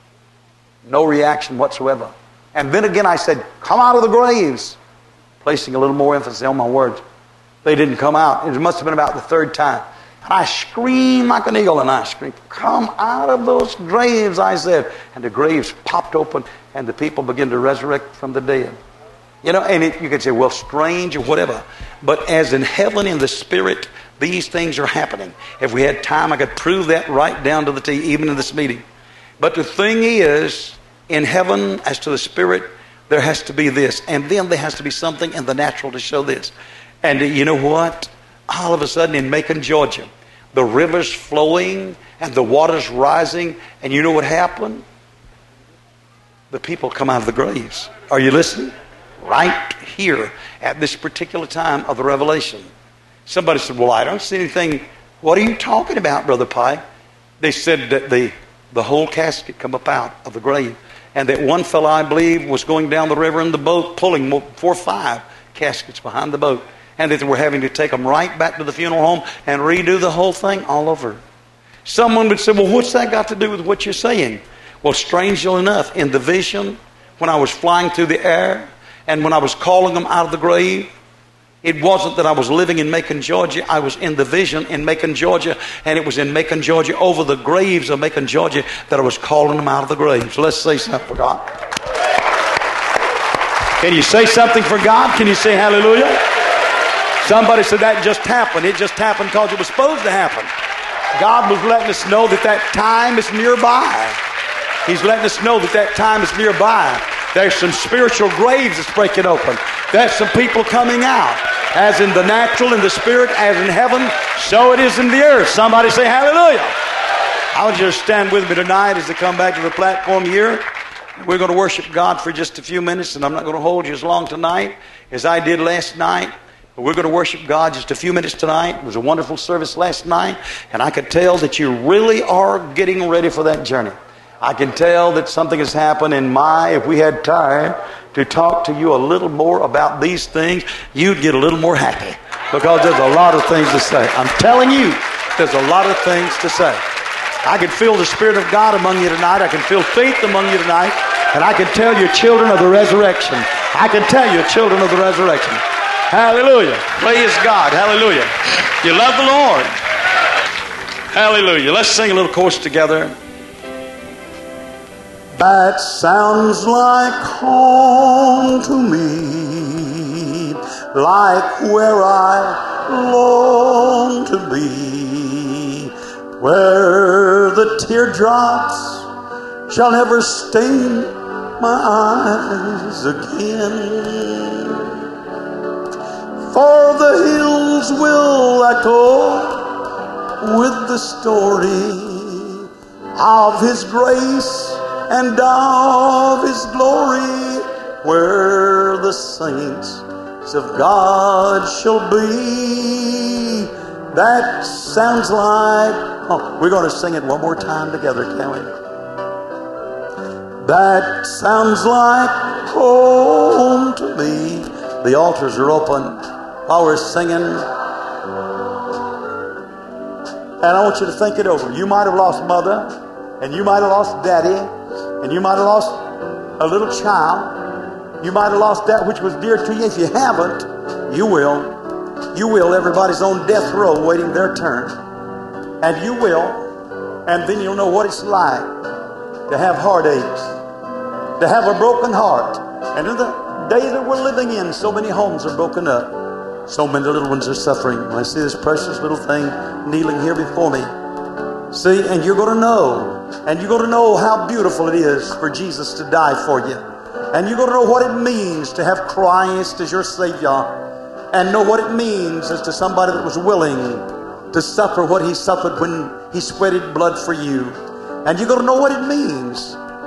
No reaction whatsoever. And then again I said, come out of the graves, placing a little more emphasis on my words. They didn't come out. It must have been about the third time. And I screamed like an eagle, and I screamed, come out of those graves, I said. And the graves popped open, and the people began to resurrect from the dead. You know, and you could say, well, strange or whatever. But as in heaven, in the spirit, these things are happening. If we had time, I could prove that right down to the T, even in this meeting. But the thing is, in heaven, as to the spirit, there has to be this. And then there has to be something in the natural to show this. And you know what? All of a sudden in Macon, Georgia, the river's flowing and the water's rising. And you know what happened? The people come out of the graves. Are you listening? Right here at this particular time of the revelation. Somebody said, well, I don't see anything. What are you talking about, Brother Pike? They said that the whole casket come up out of the grave. And that one fellow, I believe, was going down the river in the boat, pulling 4 or 5 caskets behind the boat. And that they were having to take them right back to the funeral home and redo the whole thing all over. Someone would say, well, what's that got to do with what you're saying? Well, strangely enough, in the vision, when I was flying through the air, and when I was calling them out of the grave, it wasn't that I was living in Macon, Georgia. I was in the vision in Macon, Georgia. And it was in Macon, Georgia, over the graves of Macon, Georgia, that I was calling them out of the graves. So let's say something for God. Can you say something for God? Can you say hallelujah? Somebody said that just happened. It just happened because it was supposed to happen. God was letting us know that that time is nearby. He's letting us know that that time is nearby. There's some spiritual graves that's breaking open. There's some people coming out. As in the natural, in the spirit, as in heaven, so it is in the earth. Somebody say hallelujah. I want you to stand with me tonight as they come back to the platform here. We're going to worship God for just a few minutes, and I'm not going to hold you as long tonight as I did last night. But we're going to worship God just a few minutes tonight. It was a wonderful service last night, and I could tell that you really are getting ready for that journey. I can tell that something has happened if we had time to talk to you a little more about these things, you'd get a little more happy. Because there's a lot of things to say. I'm telling you, there's a lot of things to say. I can feel the Spirit of God among you tonight. I can feel faith among you tonight. And I can tell you children of the resurrection. I can tell you children of the resurrection. Hallelujah. Praise God. Hallelujah. You love the Lord. Hallelujah. Let's sing a little chorus together. That sounds like home to me, like where I long to be, where the teardrops shall never stain my eyes again. For the hills will echo with the story of His grace and of His glory, where the saints of God shall be. That sounds like, we're going to sing it one more time together, can't we? That sounds like home to me. The altars are open while we're singing. And I want you to think it over. You might have lost mother, and you might have lost daddy, and you might have lost a little child. You might have lost that which was dear to you. If you haven't, you will. You will. Everybody's on death row waiting their turn. And you will. And then you'll know what it's like to have heartaches, to have a broken heart. And in the day that we're living in, so many homes are broken up. So many little ones are suffering. When I see this precious little thing kneeling here before me. See, and you're going to know. And you're going to know how beautiful it is for Jesus to die for you. And you're going to know what it means to have Christ as your Savior. And know what it means as to somebody that was willing to suffer what He suffered when He sweated blood for you. And you're going to know what it means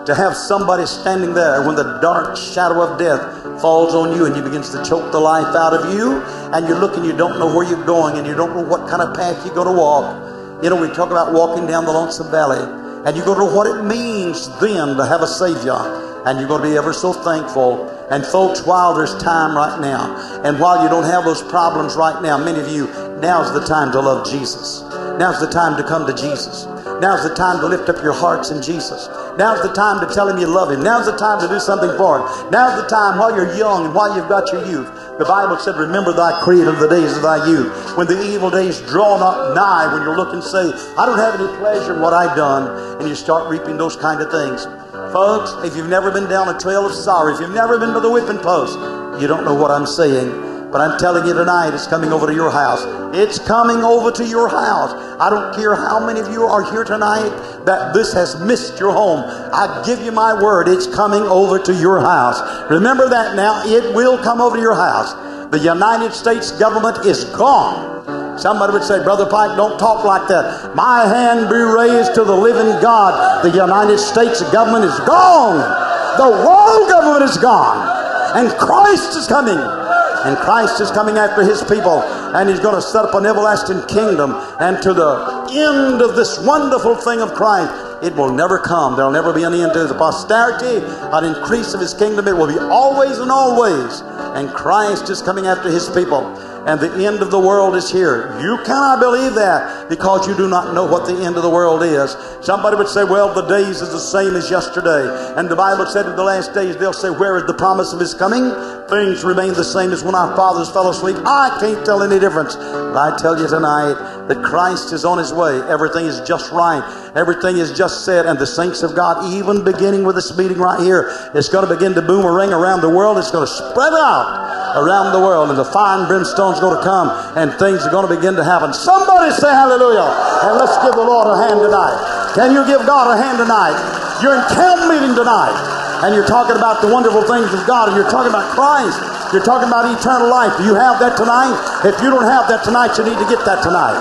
to have somebody standing there when the dark shadow of death falls on you and he begins to choke the life out of you, and you're looking, you don't know where you're going, and you don't know what kind of path you're going to walk. You know, we talk about walking down the lonesome valley, and you're going to know what it means then to have a Savior, and you're going to be ever so thankful. And folks, while there's time right now, and while you don't have those problems right now, many of you, now's the time to love Jesus. Now's the time to come to Jesus. Now's the time to lift up your hearts in Jesus. Now's the time to tell Him you love Him. Now's the time to do something for Him. Now's the time while you're young and while you've got your youth. The Bible said, remember thy Creator of the days of thy youth. When the evil days draw not nigh, when you look and say, I don't have any pleasure in what I've done, and you start reaping those kind of things. Folks, if you've never been down a trail of sorrow, if you've never been to the whipping post, you don't know what I'm saying. But I'm telling you tonight, it's coming over to your house. It's coming over to your house. I don't care how many of you are here tonight that this has missed your home. I give you my word, it's coming over to your house. Remember that now. It will come over to your house. The United States government is gone. Somebody would say, Brother Pike, don't talk like that. My hand be raised to the living God. The United States government is gone. The world government is gone. And Christ is coming. And Christ is coming after His people, and He's going to set up an everlasting kingdom. And to the end of this wonderful thing of Christ, it will never come. There will never be an end to the posterity, an increase of His kingdom. It will be always and always. And Christ is coming after His people. And the end of the world is here. You cannot believe that because you do not know what the end of the world is. Somebody would say, well, the days is the same as yesterday. And the Bible said in the last days, they'll say, where is the promise of His coming? Things remain the same as when our fathers fell asleep. I can't tell any difference. But I tell you tonight that Christ is on His way. Everything is just right. Everything is just said. And the saints of God, even beginning with this meeting right here, it's going to begin to boomerang around the world. It's going to spread out around the world, and the fire and brimstone's going to come, and things are going to begin to happen. Somebody say hallelujah, and let's give the Lord a hand tonight. Can you give God a hand tonight? You're in camp meeting tonight, and you're talking about the wonderful things of God, and you're talking about Christ. You're talking about eternal life. Do you have that tonight? If you don't have that tonight, you need to get that tonight.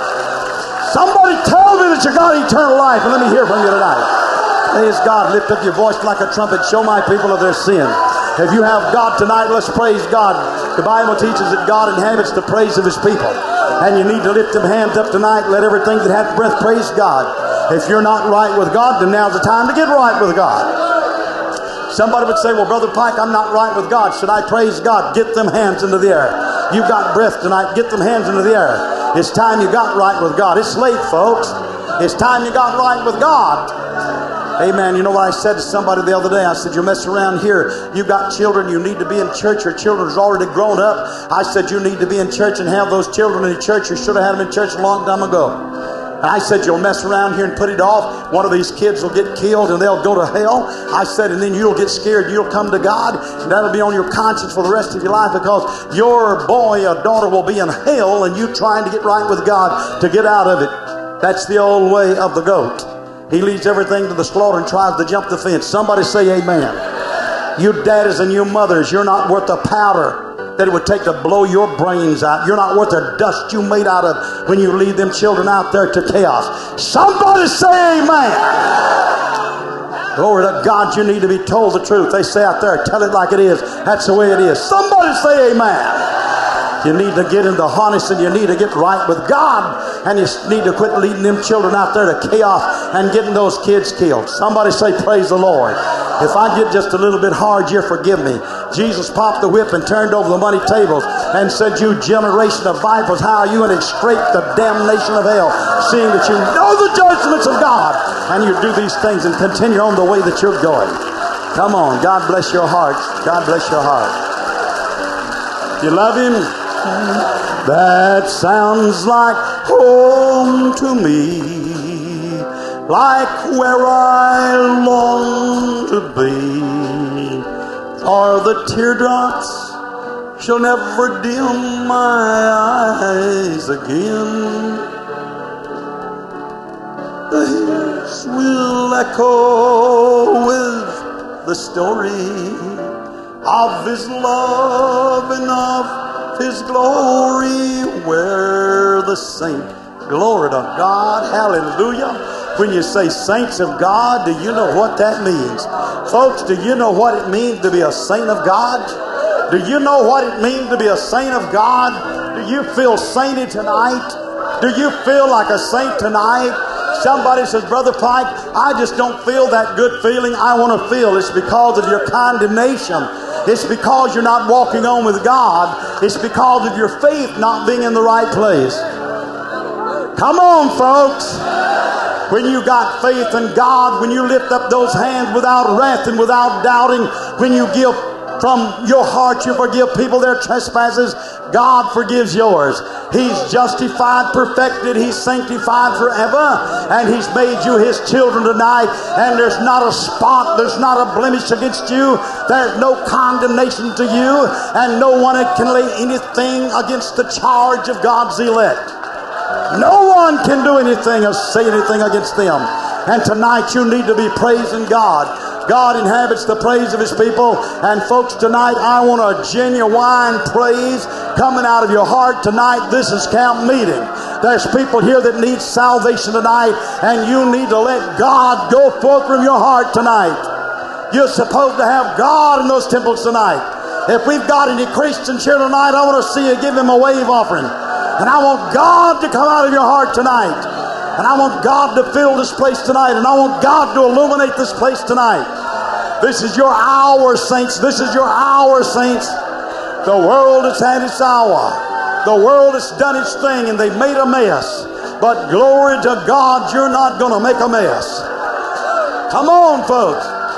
Somebody tell me that you got eternal life, and let me hear from you tonight. Praise God. Lift up your voice like a trumpet. Show my people of their sin. If you have God tonight, let's praise God. The Bible teaches that God inhabits the praise of His people. And you need to lift them hands up tonight. Let everything that hath breath praise God. If you're not right with God, then now's the time to get right with God. Somebody would say, well, Brother Pike, I'm not right with God. Should I praise God? Get them hands into the air. You've got breath tonight. Get them hands into the air. It's time you got right with God. It's late, folks. It's time you got right with God. Amen. You know what I said to somebody the other day? I said, you mess around here. You've got children. You need to be in church. Your children's already grown up. I said, you need to be in church and have those children in church. You should have had them in church a long time ago. And I said, you'll mess around here and put it off. One of these kids will get killed and they'll go to hell. I said, and then you'll get scared. You'll come to God. And that'll be on your conscience for the rest of your life because your boy or daughter will be in hell and you trying to get right with God to get out of it. That's the old way of the goat. He leads everything to the slaughter and tries to jump the fence. Somebody say amen. You daddies and you mothers, you're not worth the powder that it would take to blow your brains out. You're not worth the dust you made out of when you lead them children out there to chaos. Somebody say amen. Glory to God, you need to be told the truth. They say out there, tell it like it is. That's the way it is. Somebody say amen. You need to get into harness and you need to get right with God. And you need to quit leading them children out there to chaos and getting those kids killed. Somebody say, praise the Lord. If I get just a little bit hard, you forgive me. Jesus popped the whip and turned over the money tables and said, you generation of vipers, how are you going to escape the damnation of hell, seeing that you know the judgments of God and you do these things and continue on the way that you're going. Come on. God bless your hearts. God bless your heart. You love Him? That sounds like home to me, like where I long to be. For the teardrops shall never dim my eyes again. The hills will echo with the story of His love and of His glory, where the saint, glory to God, hallelujah, When you say saints of God, do you know what that means? Folks, do you know what it means to be a saint of God? Do you know what it means to be a saint of God? Do you feel sainted tonight? Do you feel like a saint tonight? Somebody says, Brother Pike, I just don't feel that good feeling I want to feel. It's because of your condemnation. It's because you're not walking on with God. It's because of your faith not being in the right place. Come on, folks. When you got faith in God, when you lift up those hands without wrath and without doubting, when you give from your heart, you forgive people their trespasses, God forgives yours. He's justified, perfected, He's sanctified forever, and He's made you His children tonight, and there's not a spot, there's not a blemish against you, there's no condemnation to you, and no one can lay anything against the charge of God's elect. No one can do anything or say anything against them. And tonight you need to be praising God. God inhabits the praise of His people. And folks, tonight I want a genuine praise coming out of your heart tonight. This is camp meeting. There's people here that need salvation tonight, and you need to let God go forth from your heart tonight. You're supposed to have God in those temples tonight. If we've got any Christians here tonight, I want to see you give Him a wave offering. And I want God to come out of your heart tonight. And I want God to fill this place tonight. And I want God to illuminate this place tonight. This is your hour, saints. This is your hour, saints. The world has had its hour. The world has done its thing and they've made a mess. But glory to God, you're not going to make a mess. Come on, folks.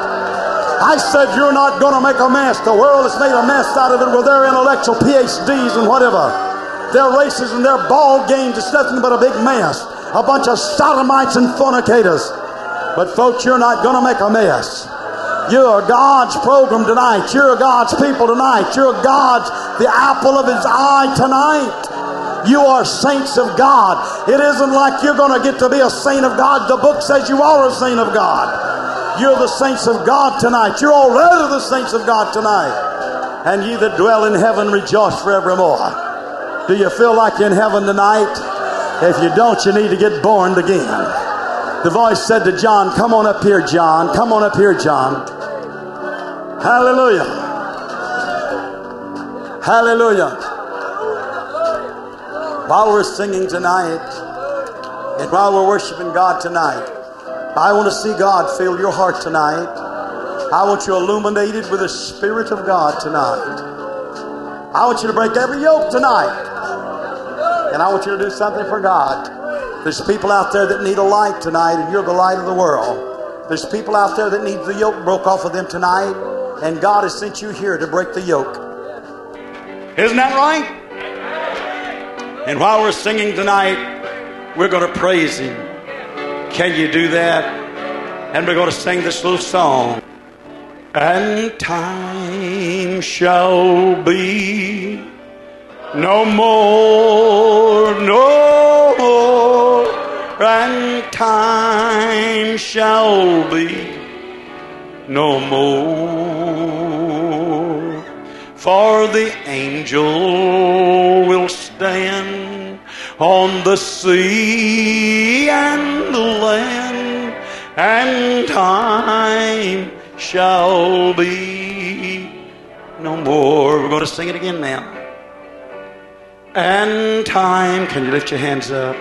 I said you're not going to make a mess. The world has made a mess out of it with their intellectual PhDs and whatever. Their races and their ball games, it's nothing but a big mess. A bunch of sodomites and fornicators. But folks, you're not going to make a mess. You're God's program tonight. You're God's people tonight. You're God's, the apple of His eye tonight. You are saints of God. It isn't like you're going to get to be a saint of God. The book says you are a saint of God. You're the saints of God tonight. You're already the saints of God tonight. And ye that dwell in heaven rejoice forevermore. Do you feel like you're in heaven tonight? If you don't, you need to get born again. The voice said to John, come on up here, John. Come on up here, John. Hallelujah. Hallelujah. While we're singing tonight, and while we're worshiping God tonight, I want to see God fill your heart tonight. I want you illuminated with the Spirit of God tonight. I want you to break every yoke tonight. And I want you to do something for God. There's people out there that need a light tonight, and you're the light of the world. There's people out there that need the yoke broke off of them tonight, and God has sent you here to break the yoke. Isn't that right? And while we're singing tonight, we're going to praise Him. Can you do that? And we're going to sing this little song. And time shall be no more, no more, and time shall be no more. For the angel will stand on the sea and the land, and time shall be no more. We're going to sing it again now. And time, can you lift your hands up?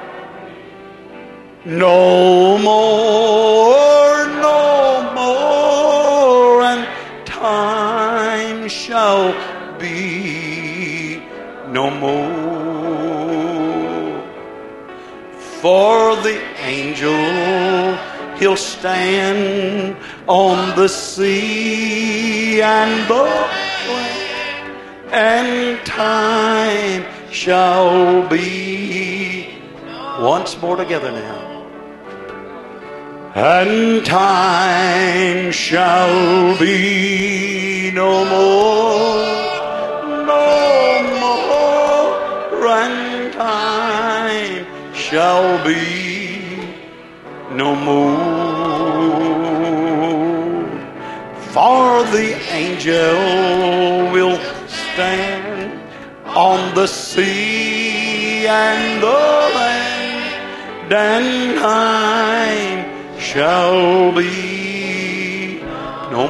No more, no more, and time shall be no more. For the angel, he'll stand on the sea and the land, and time shall be. Once more together now. And time shall be no more, no more, and time shall be no more. For the angel will stand on the sea and the land, and time shall be no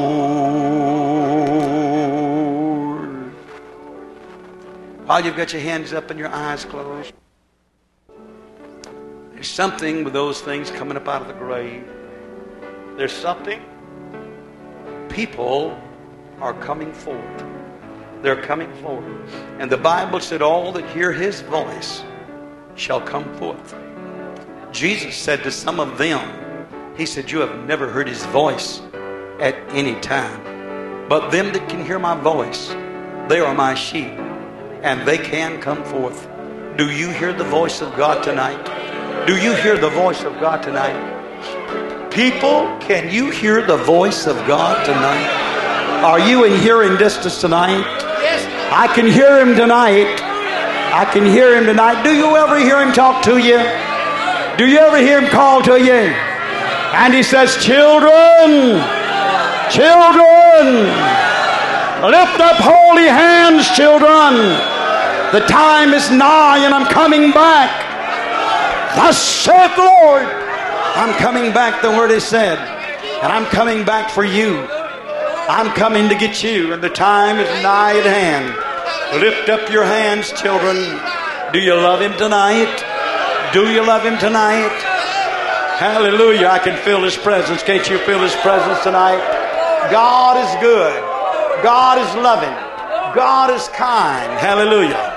more. While you've got your hands up and your eyes closed, there's something with those things coming up out of the grave. There's something. People are coming forth. They're coming forth. And the Bible said, all that hear His voice shall come forth. Jesus said to some of them, He said, you have never heard His voice at any time. But them that can hear my voice, they are my sheep, and they can come forth. Do you hear the voice of God tonight? Do you hear the voice of God tonight? People, can you hear the voice of God tonight? Are you in hearing distance tonight? Yes. I can hear Him tonight. I can hear Him tonight. Do you ever hear Him talk to you? Do you ever hear Him call to you? And He says, children, children, lift up holy hands, children. The time is nigh and I'm coming back. Thus saith the Lord, I'm coming back, the word is said. And I'm coming back for you. I'm coming to get you, and the time is nigh at hand. Lift up your hands, children. Do you love Him tonight? Do you love Him tonight? Hallelujah. I can feel His presence. Can't you feel His presence tonight? God is good. God is loving. God is kind. Hallelujah.